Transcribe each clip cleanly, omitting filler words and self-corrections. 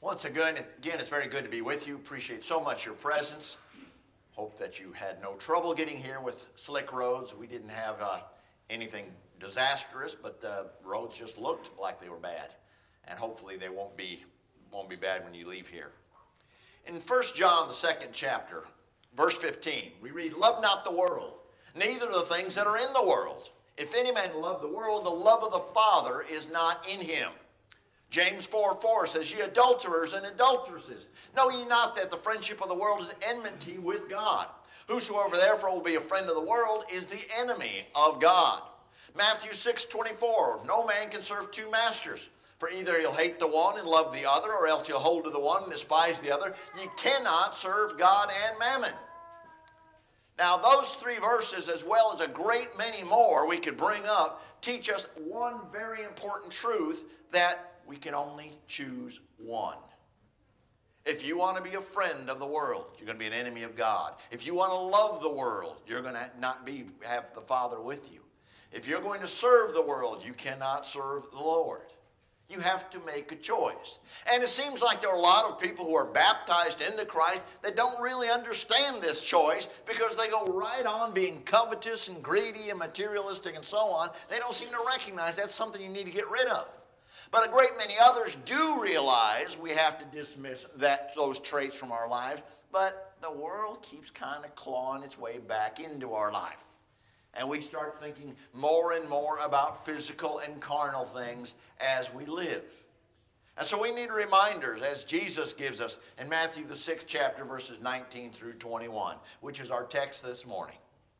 Once again, it's very good to be with you. Appreciate so much your presence. Hope that you had no trouble getting here with slick roads. We didn't have anything disastrous, but the roads just looked like they were bad. And hopefully they won't be bad when you leave here. In 1 John, the 2nd chapter, verse 15, we read, "Love not the world, neither the things that are in the world. If any man love the world, the love of the Father is not in him." James 4:4 says, "Ye adulterers and adulteresses, know ye not that the friendship of the world is enmity with God? Whosoever therefore will be a friend of the world is the enemy of God." Matthew 6:24, "No man can serve two masters, for either he'll hate the one and love the other, or else he'll hold to the one and despise the other. Ye cannot serve God and mammon." Now those three verses, as well as a great many more we could bring up, teach us one very important truth, that we can only choose one. If you want to be a friend of the world, you're going to be an enemy of God. If you want to love the world, you're going to not have the Father with you. If you're going to serve the world, you cannot serve the Lord. You have to make a choice. And it seems like there are a lot of people who are baptized into Christ that don't really understand this choice, because they go right on being covetous and greedy and materialistic and so on. They don't seem to recognize that's something you need to get rid of. But a great many others do realize we have to dismiss those traits from our lives, but the world keeps kind of clawing its way back into our life. And we start thinking more and more about physical and carnal things as we live. And so we need reminders, as Jesus gives us in Matthew the 6th chapter, verses 19 through 21, which is our text this morning.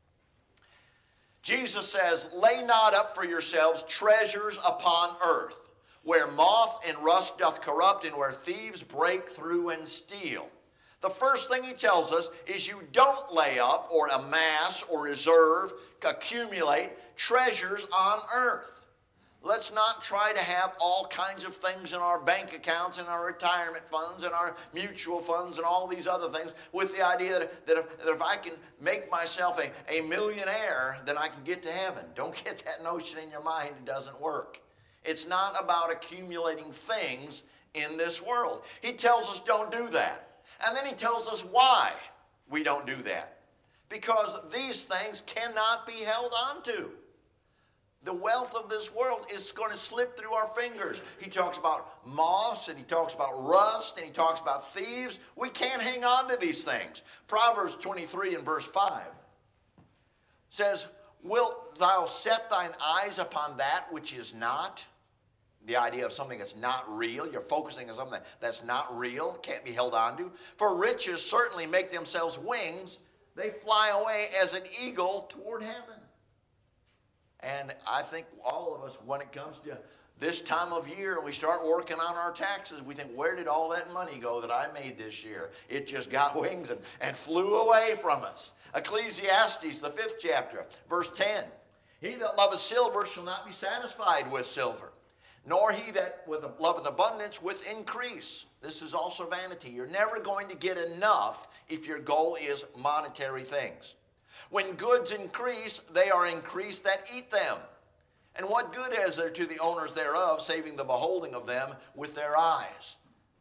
Jesus says, "Lay not up for yourselves treasures upon earth, where moth and rust doth corrupt, and where thieves break through and steal." The first thing he tells us is you don't lay up or amass or reserve, accumulate treasures on earth. Let's not try to have all kinds of things in our bank accounts and our retirement funds and our mutual funds and all these other things with the idea that if I can make myself a millionaire, then I can get to heaven. Don't get that notion in your mind. It doesn't work. It's not about accumulating things in this world. He tells us don't do that. And then he tells us why we don't do that. Because these things cannot be held onto. The wealth of this world is going to slip through our fingers. He talks about moths, and he talks about rust, and he talks about thieves. We can't hang on to these things. Proverbs 23 and verse 5 says, "Wilt thou set thine eyes upon that which is not?" The idea of something that's not real. You're focusing on something that's not real, can't be held onto. "For riches certainly make themselves wings. They fly away as an eagle toward heaven." And I think all of us, when it comes to this time of year and we start working on our taxes, we think, where did all that money go that I made this year? It just got wings and flew away from us. Ecclesiastes, the 5th chapter, verse 10. "He that loveth silver shall not be satisfied with silver, nor he that loveth abundance with increase." This is also vanity. You're never going to get enough if your goal is monetary things. "When goods increase, they are increased that eat them. And what good is there to the owners thereof, saving the beholding of them with their eyes?"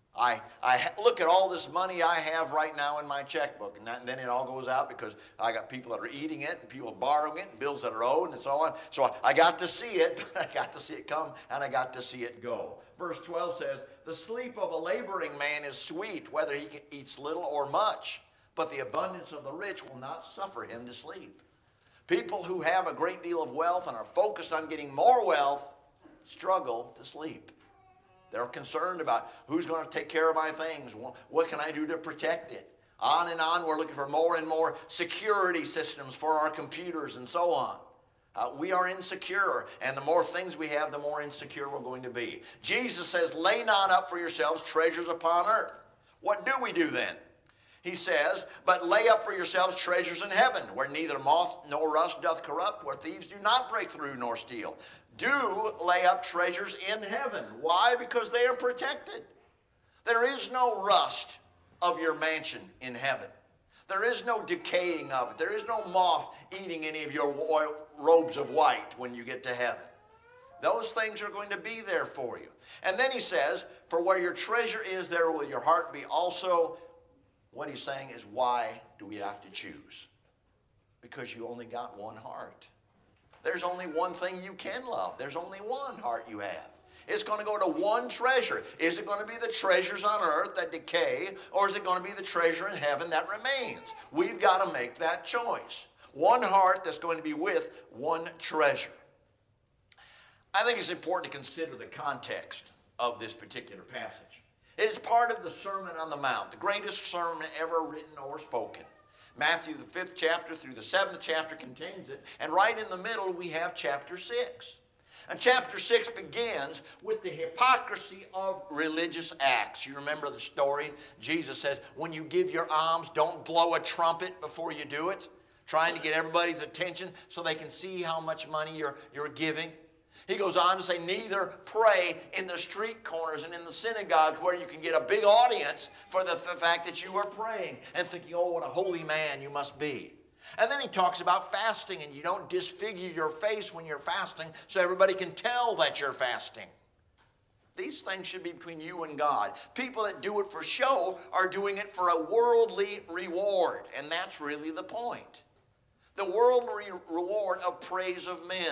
I look at all this money I have right now in my checkbook, and then it all goes out because I got people that are eating it and people borrowing it and bills that are owed and so on. So I got to see it, I got to see it come, and I got to see it go. Verse 12 says, "The sleep of a laboring man is sweet, whether he eats little or much, but the abundance of the rich will not suffer him to sleep." People who have a great deal of wealth and are focused on getting more wealth struggle to sleep. They're concerned about who's going to take care of my things. What can I do to protect it? On and on, we're looking for more and more security systems for our computers and so on. We are insecure, and the more things we have, the more insecure we're going to be. Jesus says, "Lay not up for yourselves treasures upon earth." What do we do then? He says, "But lay up for yourselves treasures in heaven, where neither moth nor rust doth corrupt, where thieves do not break through nor steal." Do lay up treasures in heaven. Why? Because they are protected. There is no rust of your mansion in heaven. There is no decaying of it. There is no moth eating any of your robes of white when you get to heaven. Those things are going to be there for you. And then he says, for where your treasure is, there will your heart be also. What he's saying is, why do we have to choose? Because you only got one heart. There's only one thing you can love. There's only one heart you have. It's going to go to one treasure. Is it going to be the treasures on earth that decay, or is it going to be the treasure in heaven that remains? We've got to make that choice. One heart that's going to be with one treasure. I think it's important to consider the context of this particular passage. It is part of the Sermon on the Mount, the greatest sermon ever written or spoken. Matthew, the 5th chapter through the 7th chapter contains it, and right in the middle we have chapter 6. And chapter 6 begins with the hypocrisy of religious acts. You remember the story? Jesus says, when you give your alms, don't blow a trumpet before you do it, trying to get everybody's attention so they can see how much money you're giving. He goes on to say, neither pray in the street corners and in the synagogues where you can get a big audience for the fact that you are praying and thinking, oh, what a holy man you must be. And then he talks about fasting, and you don't disfigure your face when you're fasting so everybody can tell that you're fasting. These things should be between you and God. People that do it for show are doing it for a worldly reward, and that's really the point. The worldly reward of praise of men.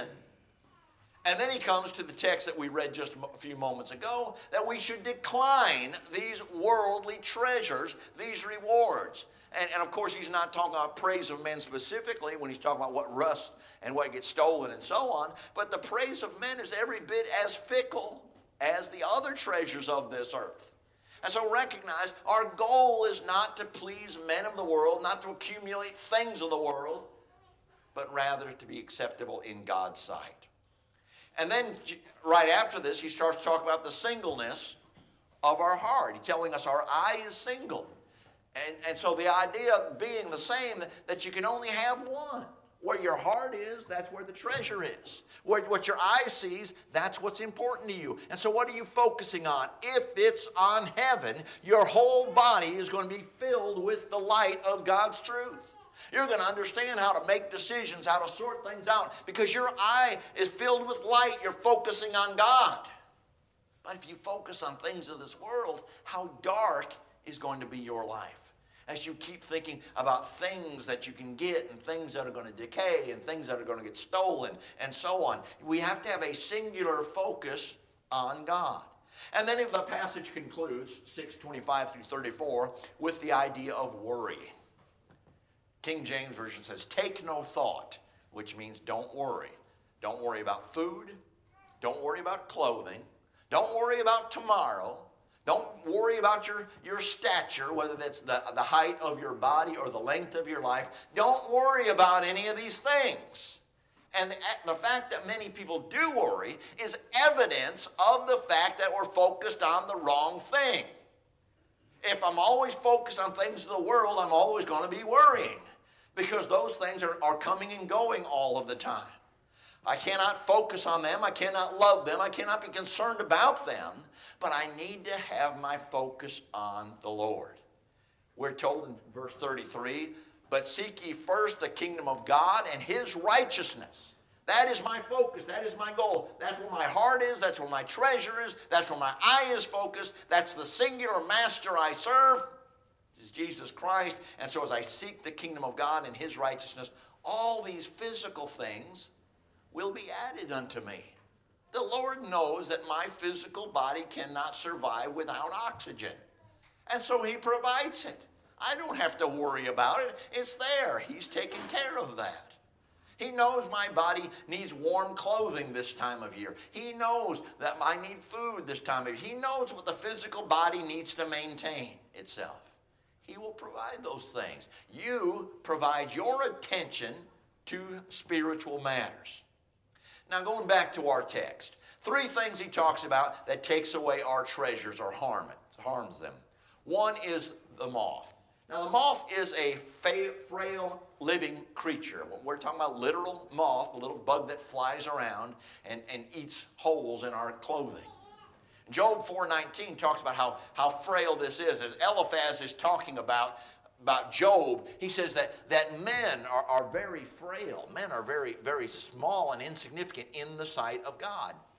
And then he comes to the text that we read just a few moments ago, that we should decline these worldly treasures, these rewards. And of course, he's not talking about praise of men specifically when he's talking about what rusts and what gets stolen and so on. But the praise of men is every bit as fickle as the other treasures of this earth. And so recognize our goal is not to please men of the world, not to accumulate things of the world, but rather to be acceptable in God's sight. And then right after this, he starts to talk about the singleness of our heart. He's telling us our eye is single. And so the idea being the same, that you can only have one. Where your heart is, that's where the treasure is. What your eye sees, that's what's important to you. And so what are you focusing on? If it's on heaven, your whole body is going to be filled with the light of God's truth. You're going to understand how to make decisions, how to sort things out, because your eye is filled with light. You're focusing on God. But if you focus on things of this world, how dark is going to be your life? As you keep thinking about things that you can get and things that are going to decay and things that are going to get stolen and so on. We have to have a singular focus on God. And then if the passage concludes, 6:25 through 34, with the idea of worry. King James Version says, take no thought, which means don't worry. Don't worry about food. Don't worry about clothing. Don't worry about tomorrow. Don't worry about your stature, whether that's the height of your body or the length of your life. Don't worry about any of these things. And the fact that many people do worry is evidence of the fact that we're focused on the wrong thing. If I'm always focused on things of the world, I'm always going to be worrying, because those things are coming and going all of the time. I cannot focus on them. I cannot love them. I cannot be concerned about them. But I need to have my focus on the Lord. We're told in verse 33, but seek ye first the kingdom of God and his righteousness. That is my focus. That is my goal. That's where my heart is. That's where my treasure is. That's where my eye is focused. That's the singular master I serve. Is Jesus Christ. And so as I seek the kingdom of God and his righteousness, all these physical things will be added unto me. The Lord knows that my physical body cannot survive without oxygen. And so he provides it. I don't have to worry about it. It's there. He's taking care of that. He knows my body needs warm clothing this time of year. He knows that I need food this time of year. He knows what the physical body needs to maintain itself. He will provide those things. You provide your attention to spiritual matters. Now, going back to our text, 3 things he talks about that takes away our treasures or harms them. One is the moth. Now, the moth is a frail living creature. We're talking about literal moth, the little bug that flies around and eats holes in our clothing. Job 4:19 talks about how frail this is. As Eliphaz is talking about Job, he says that men are very frail. Men are very, very small and insignificant in the sight of God.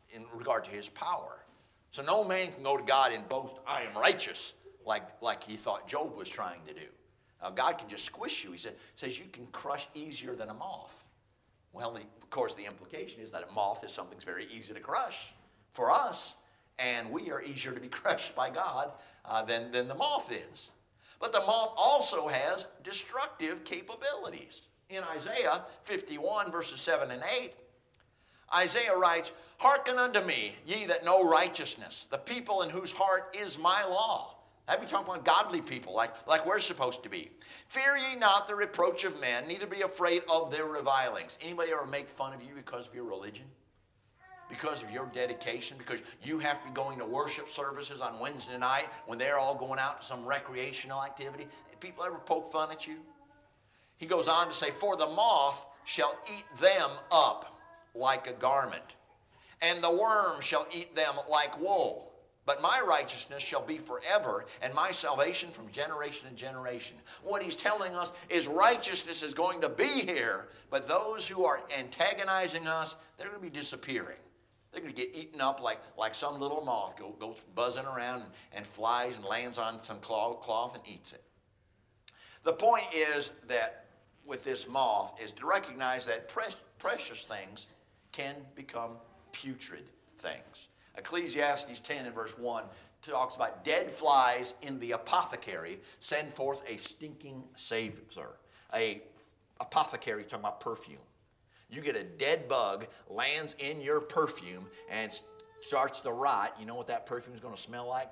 in regard to his power. So no man can go to God and boast, I am righteous, like he thought Job was trying to do. God can just squish you. He says you can crush easier than a moth. Well, of course, the implication is that a moth is something that's very easy to crush for us, and we are easier to be crushed by God than the moth is. But the moth also has destructive capabilities. In Isaiah 51, verses 7 and 8, Isaiah writes, Hearken unto me, ye that know righteousness, the people in whose heart is my law. I'd be talking about godly people, like we're supposed to be. Fear ye not the reproach of men, neither be afraid of their revilings. Anybody ever make fun of you because of your religion? Because of your dedication? Because you have to be going to worship services on Wednesday night when they're all going out to some recreational activity? People ever poke fun at you? He goes on to say, For the moth shall eat them up like a garment, and the worm shall eat them like wool. But my righteousness shall be forever, and my salvation from generation to generation. What he's telling us is righteousness is going to be here, but those who are antagonizing us, they're going to be disappearing. They're going to get eaten up like some little moth goes buzzing around and flies and lands on some cloth and eats it. The point is that with this moth is to recognize that precious things can become putrid things. Ecclesiastes 10 and verse 1 talks about dead flies in the apothecary send forth a stinking savor. A apothecary, talking about perfume. You get a dead bug, lands in your perfume, and starts to rot. You know what that perfume is going to smell like?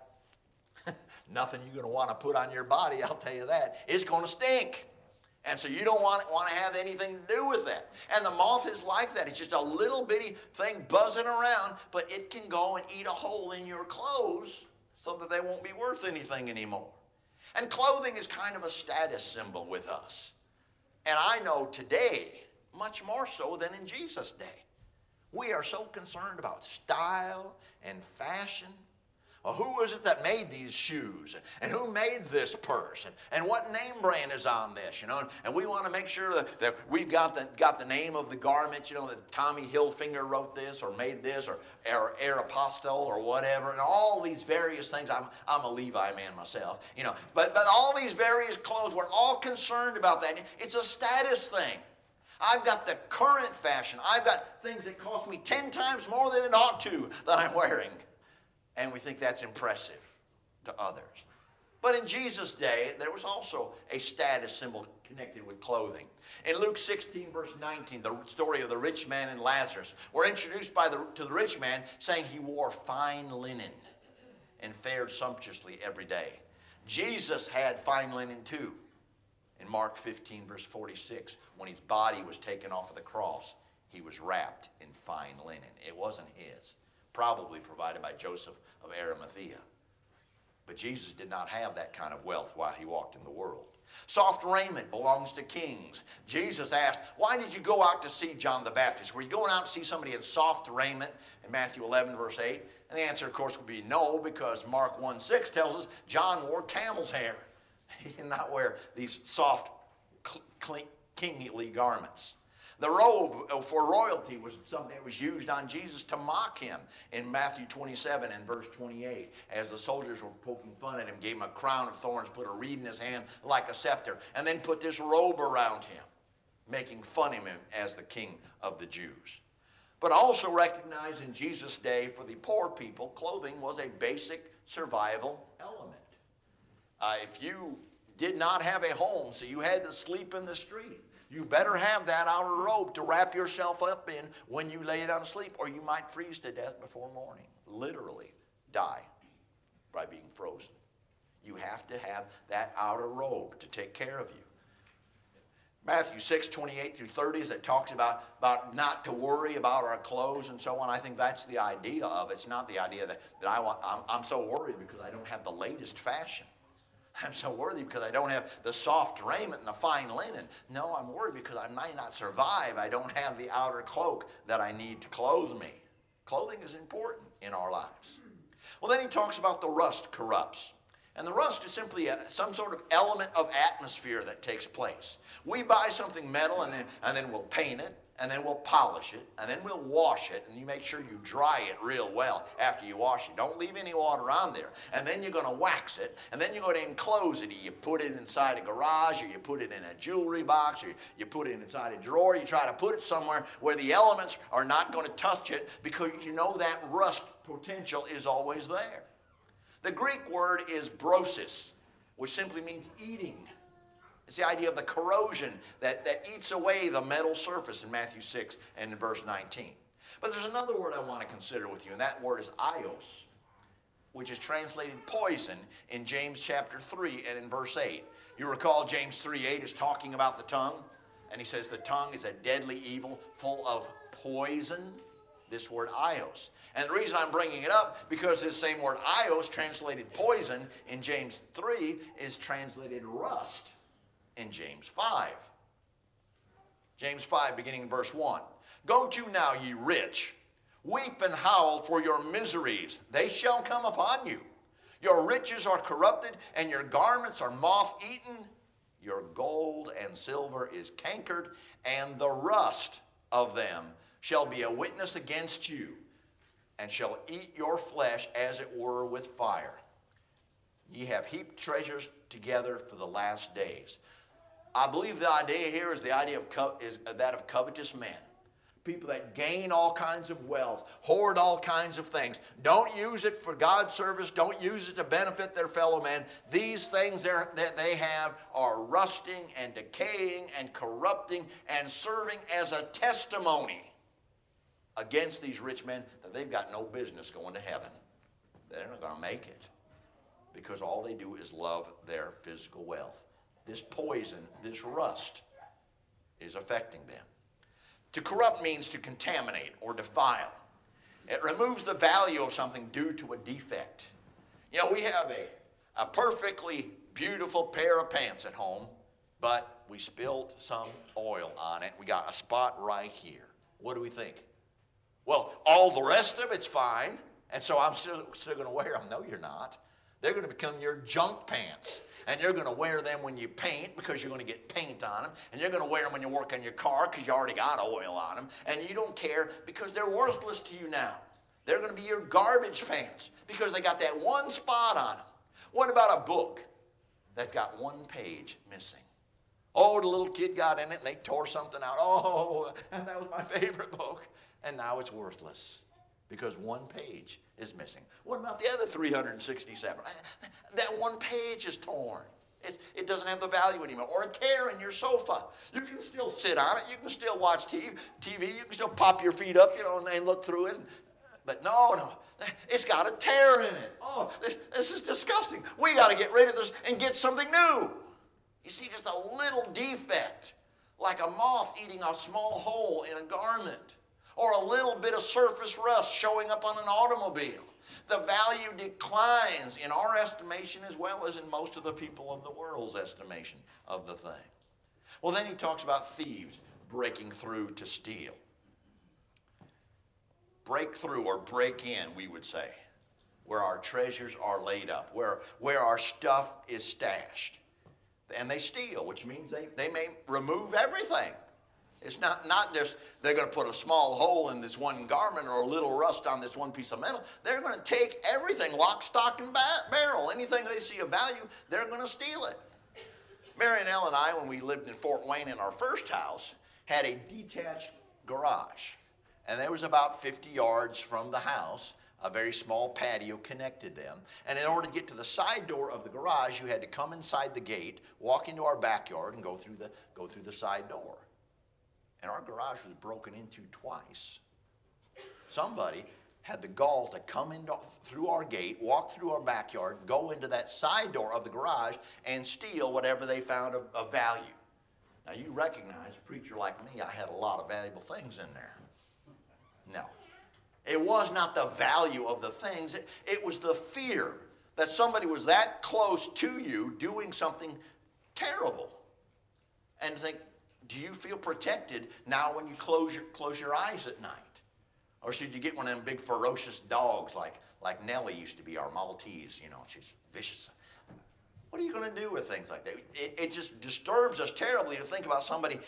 Nothing you're going to want to put on your body, I'll tell you that. It's going to stink. And so you don't want to have anything to do with that. And the moth is like that. It's just a little bitty thing buzzing around, but it can go and eat a hole in your clothes so that they won't be worth anything anymore. And clothing is kind of a status symbol with us. And I know today, much more so than in Jesus' day, we are so concerned about style and fashion. Well, who was it that made these shoes? And who made this purse? And what name brand is on this? You know, and we want to make sure that we've got the name of the garment, you know, that Tommy Hilfiger wrote this or made this or Aeropostale or whatever. And all these various things. I'm a Levi man myself, you know. But all these various clothes, we're all concerned about that. It's a status thing. I've got the current fashion. I've got things that cost me 10 times more than it ought to that I'm wearing. And we think that's impressive to others. But in Jesus' day, there was also a status symbol connected with clothing. In Luke 16, verse 19, the story of the rich man and Lazarus, we're introduced to the rich man saying he wore fine linen and fared sumptuously every day. Jesus had fine linen too. In Mark 15, verse 46, when his body was taken off of the cross, he was wrapped in fine linen. It wasn't his. Probably provided by Joseph of Arimathea. But Jesus did not have that kind of wealth while he walked in the world. Soft raiment belongs to kings. Jesus asked, why did you go out to see John the Baptist? Were you going out to see somebody in soft raiment in Matthew 11, verse 8? And the answer, of course, would be no, because Mark 1:6 tells us John wore camel's hair. He did not wear these soft, kingly garments. The robe for royalty was something that was used on Jesus to mock him in Matthew 27 and verse 28. As the soldiers were poking fun at him, gave him a crown of thorns, put a reed in his hand like a scepter, and then put this robe around him, making fun of him as the king of the Jews. But also recognize in Jesus' day, for the poor people, clothing was a basic survival element. If you did not have a home, so you had to sleep in the street, you better have that outer robe to wrap yourself up in when you lay down to sleep, or you might freeze to death before morning. Literally die by being frozen. You have to have that outer robe to take care of you. Matthew 6:28 through 30, as it talks about not to worry about our clothes and so on. I think that's the idea of it. It's not the idea that I'm so worried because I don't have the latest fashion. I'm so worried because I don't have the soft raiment and the fine linen. No, I'm worried because I might not survive. I don't have the outer cloak that I need to clothe me. Clothing is important in our lives. Well, then he talks about the rust corrupts. And the rust is simply some sort of element of atmosphere that takes place. We buy something metal and then we'll paint it. and then we'll polish it, and then we'll wash it, and you make sure you dry it real well after you wash it. Don't leave any water on there. And then you're going to wax it, and then you're going to enclose it. You put it inside a garage, or you put it in a jewelry box, or you put it inside a drawer. You try to put it somewhere where the elements are not going to touch it, because you know that rust potential is always there. The Greek word is brosis, which simply means eating. It's the idea of the corrosion that eats away the metal surface in Matthew 6 and in verse 19. But there's another word I want to consider with you, and that word is ios, which is translated poison in James chapter 3 and in verse 8. You recall James 3:8 is talking about the tongue, and he says the tongue is a deadly evil full of poison. This word ios. And the reason I'm bringing it up, because this same word ios, translated poison in James 3, is translated rust in James 5. James 5, beginning in verse 1. Go to now, ye rich, weep and howl for your miseries. They shall come upon you. Your riches are corrupted, and your garments are moth-eaten. Your gold and silver is cankered, and the rust of them shall be a witness against you, and shall eat your flesh as it were with fire. Ye have heaped treasures together for the last days. I believe the idea here is the idea of that of covetous men. People that gain all kinds of wealth, hoard all kinds of things, don't use it for God's service, don't use it to benefit their fellow men. These things that they have are rusting and decaying and corrupting and serving as a testimony against these rich men that they've got no business going to heaven. They're not going to make it, because all they do is love their physical wealth. This poison, this rust, is affecting them. To corrupt means to contaminate or defile. It removes the value of something due to a defect. You know, we have a perfectly beautiful pair of pants at home, but we spilled some oil on it. We got a spot right here. What do we think? Well, all the rest of it's fine, and so I'm still going to wear them. No, you're not. They're going to become your junk pants. And you're going to wear them when you paint, because you're going to get paint on them. And you're going to wear them when you work on your car, because you already got oil on them. And you don't care, because they're worthless to you now. They're going to be your garbage pants, because they got that one spot on them. What about a book that's got one page missing? Oh, the little kid got in it and they tore something out. Oh, and that was my favorite book. And now it's worthless, because one page is missing. What about the other 367? That one page is torn. It doesn't have the value anymore. Or a tear in your sofa. You can still sit on it. You can still watch TV. You can still pop your feet up, and look through it. But no. It's got a tear in it. Oh, this is disgusting. We got to get rid of this and get something new. You see, just a little defect, like a moth eating a small hole in a garment, or a little bit of surface rust showing up on an automobile. The value declines in our estimation, as well as in most of the people of the world's estimation of the thing. Well, then he talks about thieves breaking through to steal. Break through, or break in, we would say, where our treasures are laid up, where our stuff is stashed. And they steal, which means they may remove everything. It's not just they're going to put a small hole in this one garment or a little rust on this one piece of metal. They're going to take everything, lock, stock, and barrel. Anything they see of value, they're going to steal it. Mary and Elle and I, when we lived in Fort Wayne in our first house, had a detached garage. And there was about 50 yards from the house, a very small patio connected them. And in order to get to the side door of the garage, you had to come inside the gate, walk into our backyard, and go through the side door. And our garage was broken into twice. Somebody had the gall to come in through our gate, walk through our backyard, go into that side door of the garage, and steal whatever they found of value. Now, you recognize, a preacher like me, I had a lot of valuable things in there. No. It was not the value of the things. It was the fear that somebody was that close to you doing something terrible. And think, do you feel protected now when you close your eyes at night? Or should you get one of them big ferocious dogs like Nellie used to be, our Maltese, she's vicious. What are you going to do with things like that? It just disturbs us terribly to think about somebody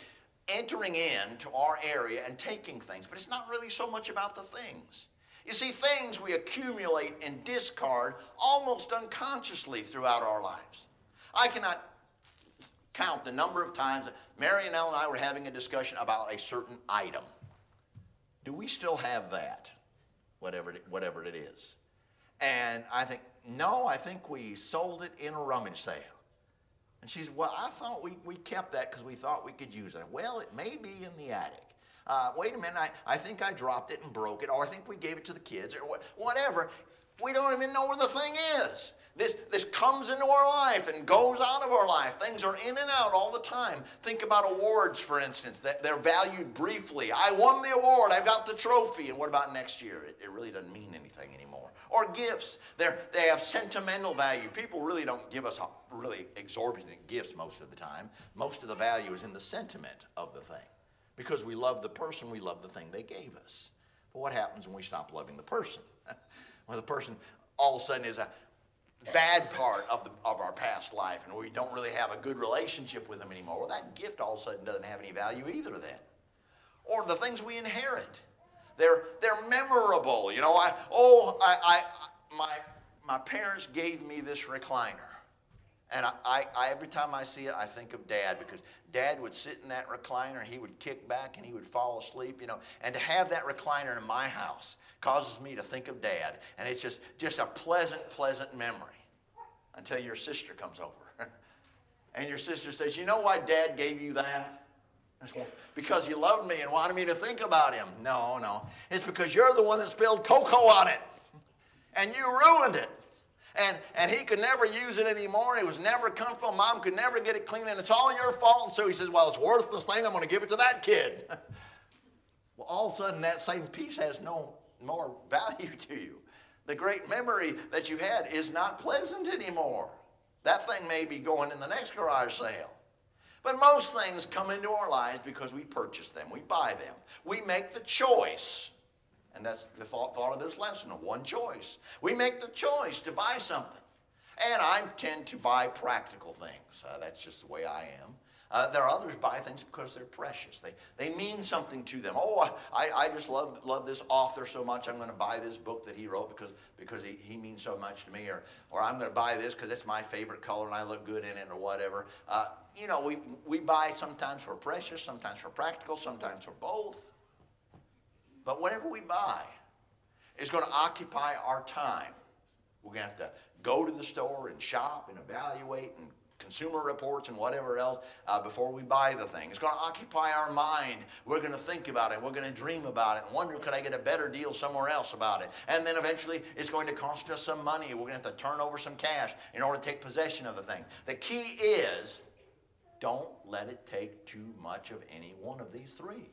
entering into our area and taking things, but it's not really so much about the things. You see, things we accumulate and discard almost unconsciously throughout our lives. I cannot count the number of times that Mary and Ellen and I were having a discussion about a certain item. Do we still have that? Whatever it is. And I think, no, I think we sold it in a rummage sale. And she said, well, I thought we kept that because we thought we could use it. Well, it may be in the attic. Wait a minute, I think I dropped it and broke it, or I think we gave it to the kids, or whatever. We don't even know where the thing is. This comes into our life and goes out of our life. Things are in and out all the time. Think about awards, for instance, that they're valued briefly. I won the award, I got the trophy, and what about next year? It really doesn't mean anything anymore. Or gifts, they have sentimental value. People really don't give us really exorbitant gifts most of the time. Most of the value is in the sentiment of the thing. Because we love the person, we love the thing they gave us. But what happens when we stop loving the person? When the person all of a sudden is a bad part of our past life and we don't really have a good relationship with them anymore, well, that gift all of a sudden doesn't have any value either then. Or the things we inherit. They're memorable. You know, my parents gave me this recliner. And every time I see it, I think of Dad, because Dad would sit in that recliner, he would kick back and he would fall asleep, you know. And to have that recliner in my house causes me to think of Dad. And it's just a pleasant memory until your sister comes over. And your sister says, you know why Dad gave you that? Because he loved me and wanted me to think about him. No. It's because you're the one that spilled cocoa on it. And you ruined it. And he could never use it anymore. It was never comfortable. Mom could never get it clean, and it's all your fault. And so he says, well, it's a worthless thing. I'm going to give it to that kid. Well, all of a sudden, that same piece has no more value to you. The great memory that you had is not pleasant anymore. That thing may be going in the next garage sale. But most things come into our lives because we purchase them. We buy them. We make the choice. And that's the thought of this lesson, one choice. We make the choice to buy something. And I tend to buy practical things. That's just the way I am. There are others who buy things because they're precious. They mean something to them. Oh, I just love this author so much, I'm going to buy this book that he wrote because he means so much to me. Or I'm going to buy this because it's my favorite color and I look good in it or whatever. You know, we buy sometimes for precious, sometimes for practical, sometimes for both. But whatever we buy is going to occupy our time. We're going to have to go to the store and shop and evaluate and consumer reports and whatever else before we buy the thing. It's going to occupy our mind. We're going to think about it. We're going to dream about it and wonder, could I get a better deal somewhere else about it? And then eventually it's going to cost us some money. We're going to have to turn over some cash in order to take possession of the thing. The key is, don't let it take too much of any one of these three.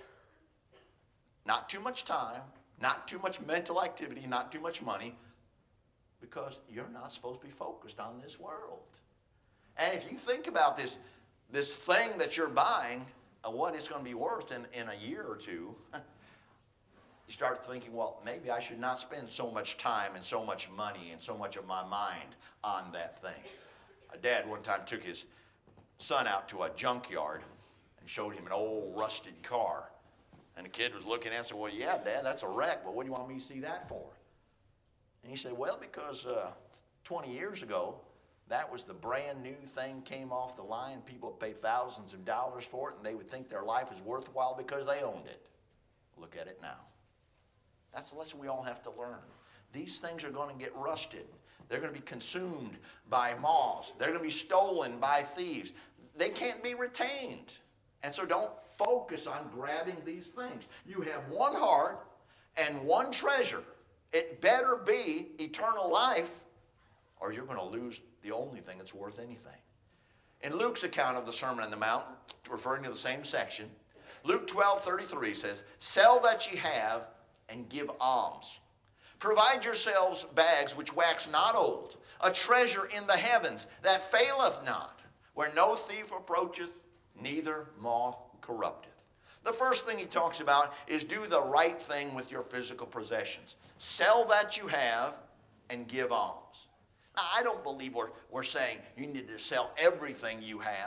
Not too much time, not too much mental activity, not too much money, because you're not supposed to be focused on this world. And if you think about this thing that you're buying, what it's going to be worth in a year or two, you start thinking, well, maybe I should not spend so much time and so much money and so much of my mind on that thing. A dad one time took his son out to a junkyard and showed him an old rusted car. And the kid was looking at it and said, well, yeah, Dad, that's a wreck, but what do you want me to see that for? And he said, well, because 20 years ago, that was the brand new thing came off the line. People would pay thousands of dollars for it, and they would think their life is worthwhile because they owned it. Look at it now. That's the lesson we all have to learn. These things are going to get rusted. They're going to be consumed by moths. They're going to be stolen by thieves. They can't be retained. And so don't focus on grabbing these things. You have one heart and one treasure. It better be eternal life, or you're going to lose the only thing that's worth anything. In Luke's account of the Sermon on the Mount, referring to the same section, Luke 12:33 says, sell that ye have and give alms. Provide yourselves bags which wax not old, a treasure in the heavens that faileth not, where no thief approacheth, neither moth corrupteth. The first thing he talks about is do the right thing with your physical possessions. Sell that you have and give alms. Now, I don't believe we're saying you need to sell everything you have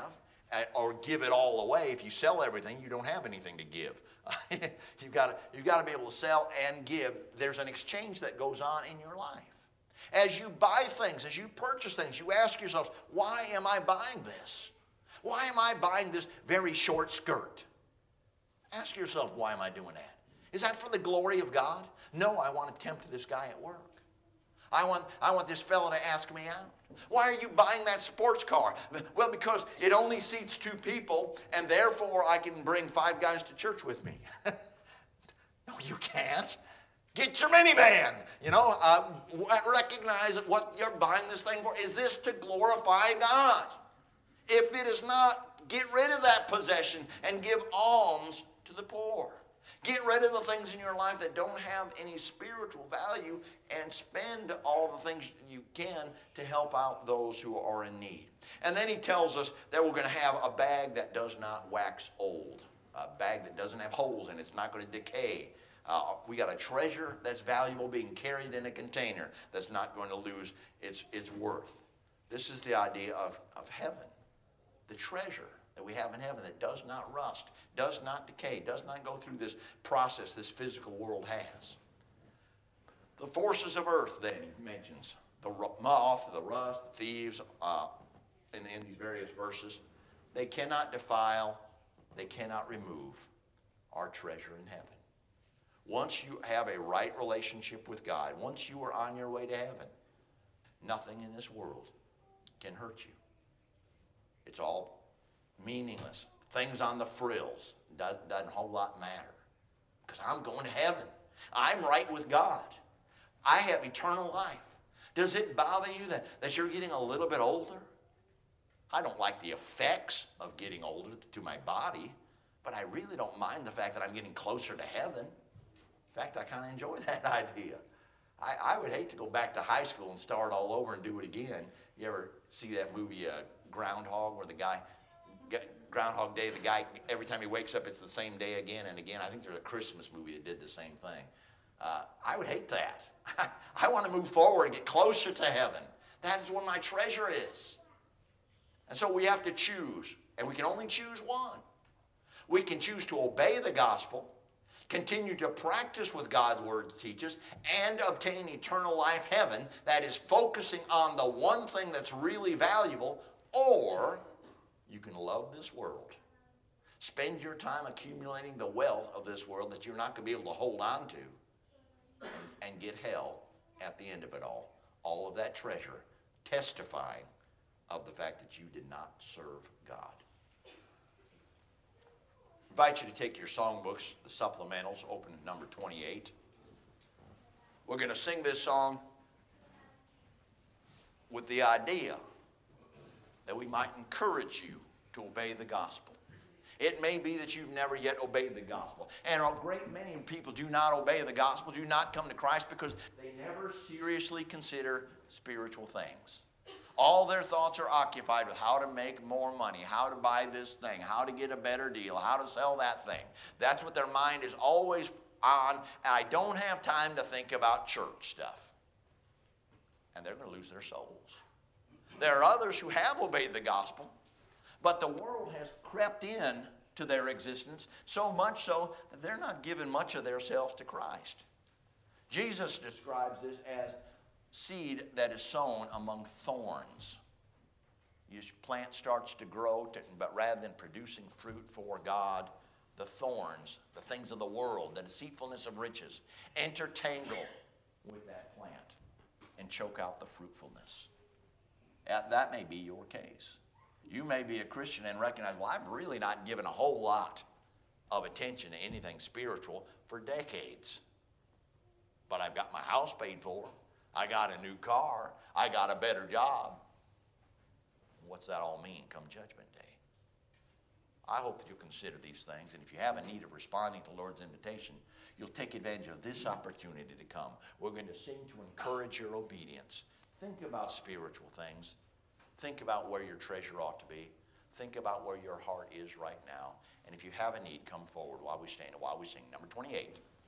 or give it all away. If you sell everything, you don't have anything to give. You've got to be able to sell and give. There's an exchange that goes on in your life. As you buy things, as you purchase things, you ask yourself, why am I buying this? Why am I buying this very short skirt? Ask yourself, why am I doing that? Is that for the glory of God? No, I want to tempt this guy at work. I want this fella to ask me out. Why are you buying that sports car? Well, because it only seats 2 people, and therefore I can bring 5 guys to church with me. No, you can't. Get your minivan. Recognize what you're buying this thing for. Is this to glorify God? If it is not, get rid of that possession and give alms to the poor. Get rid of the things in your life that don't have any spiritual value and spend all the things you can to help out those who are in need. And then he tells us that we're going to have a bag that does not wax old, a bag that doesn't have holes in it. It's not going to decay. We got a treasure that's valuable being carried in a container that's not going to lose its worth. This is the idea of heaven, the treasure that we have in heaven that does not rust, does not decay, does not go through this process this physical world has. The forces of earth, then, he mentions the moth, the rust, thieves, in these various verses. They cannot defile, they cannot remove our treasure in heaven. Once you have a right relationship with God, once you are on your way to heaven, nothing in this world can hurt you. It's all meaningless. Things on the frills doesn't a whole lot matter, because I'm going to heaven. I'm right with God. I have eternal life. Does it bother you that you're getting a little bit older? I don't like the effects of getting older to my body, but I really don't mind the fact that I'm getting closer to heaven. In fact, I kind of enjoy that idea. I would hate to go back to high school and start all over and do it again. You ever see that movie Groundhog, where the guy, Groundhog Day, the guy, every time he wakes up, it's the same day again and again? I think there's a Christmas movie that did the same thing. I would hate that. I want to move forward and get closer to heaven. That is where my treasure is. And so we have to choose, and we can only choose one. We can choose to obey the gospel, continue to practice what God's word teaches, and obtain eternal life, heaven, that is focusing on the one thing that's really valuable, or you can love this world. Spend your time accumulating the wealth of this world that you're not going to be able to hold on to, and get hell at the end of it all. All of that treasure testifying of the fact that you did not serve God. I invite you to take your songbooks, the supplementals, open to number 28. We're going to sing this song with the idea that we might encourage you to obey the gospel. It may be that you've never yet obeyed the gospel. And a great many people do not obey the gospel, do not come to Christ, because they never seriously consider spiritual things. All their thoughts are occupied with how to make more money, how to buy this thing, how to get a better deal, how to sell that thing. That's what their mind is always on. And I don't have time to think about church stuff. And they're going to lose their souls. There are others who have obeyed the gospel, but the world has crept in to their existence, so much so that they're not giving much of themselves to Christ. Jesus describes this as seed that is sown among thorns. Your plant starts to grow, but rather than producing fruit for God, the thorns, the things of the world, the deceitfulness of riches, intertangle with that plant and choke out the fruitfulness. That may be your case. You may be a Christian and recognize, well, I've really not given a whole lot of attention to anything spiritual for decades. But I've got my house paid for. I got a new car. I got a better job. What's that all mean come Judgment Day? I hope that you'll consider these things. And if you have a need of responding to the Lord's invitation, you'll take advantage of this opportunity to come. We're going to sing to encourage your obedience. Think about spiritual things. Think about where your treasure ought to be. Think about where your heart is right now. And if you have a need, come forward while we stand and while we sing. Number 28.